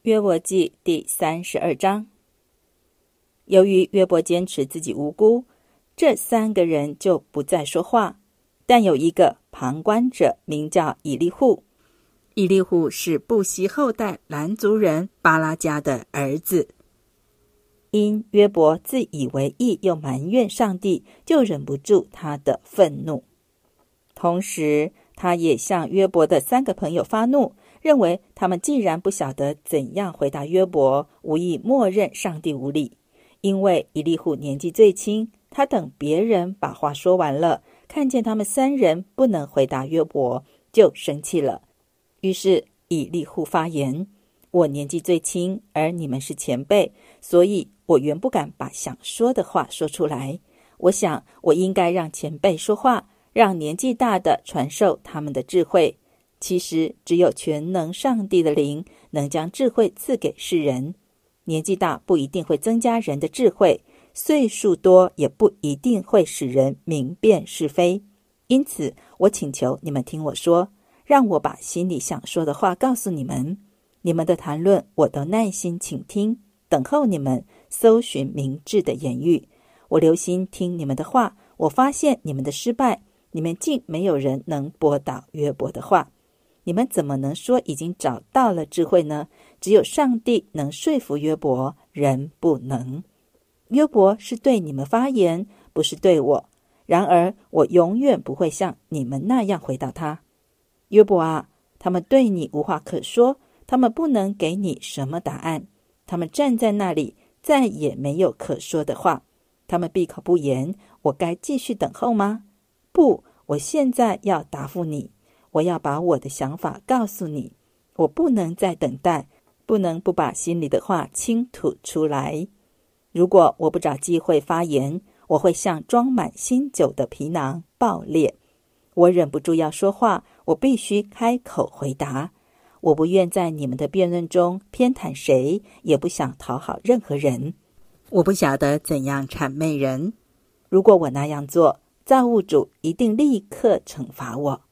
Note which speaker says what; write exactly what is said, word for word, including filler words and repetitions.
Speaker 1: 约伯记第三十二章。由于约伯坚持自己无辜，这三个人就不再说话，但有一个旁观者名叫以利户。以利户是布西后代兰族人巴拉家的儿子。因约伯自以为义又埋怨上帝，就忍不住他的愤怒。同时他也向约伯的三个朋友发怒，认为他们既然不晓得怎样回答约伯，无意默认上帝无理。因为以利户年纪最轻，他等别人把话说完了，看见他们三人不能回答约伯，就生气了。于是以利户发言：我年纪最轻，而你们是前辈，所以我原不敢把想说的话说出来。我想我应该让前辈说话，让年纪大的传授他们的智慧。其实只有全能上帝的灵能将智慧赐给世人。年纪大不一定会增加人的智慧，岁数多也不一定会使人明辨是非。因此我请求你们听我说，让我把心里想说的话告诉你们。你们的谈论我都耐心倾听，等候你们搜寻明智的言语。我留心听你们的话，我发现你们的失败，你们竟没有人能驳倒约伯的话。你们怎么能说已经找到了智慧呢？只有上帝能说服约伯，人不能。约伯是对你们发言，不是对我。然而我永远不会像你们那样回答他。约伯啊，他们对你无话可说，他们不能给你什么答案。他们站在那里，再也没有可说的话。他们闭口不言，我该继续等候吗？不，我现在要答复你。我要把我的想法告诉你，我不能再等待，不能不把心里的话倾吐出来。如果我不找机会发言，我会像装满新酒的皮囊爆裂。我忍不住要说话，我必须开口回答。我不愿在你们的辩论中偏袒谁，也不想讨好任何人。我不晓得怎样谄媚人。如果我那样做，造物主一定立刻惩罚我。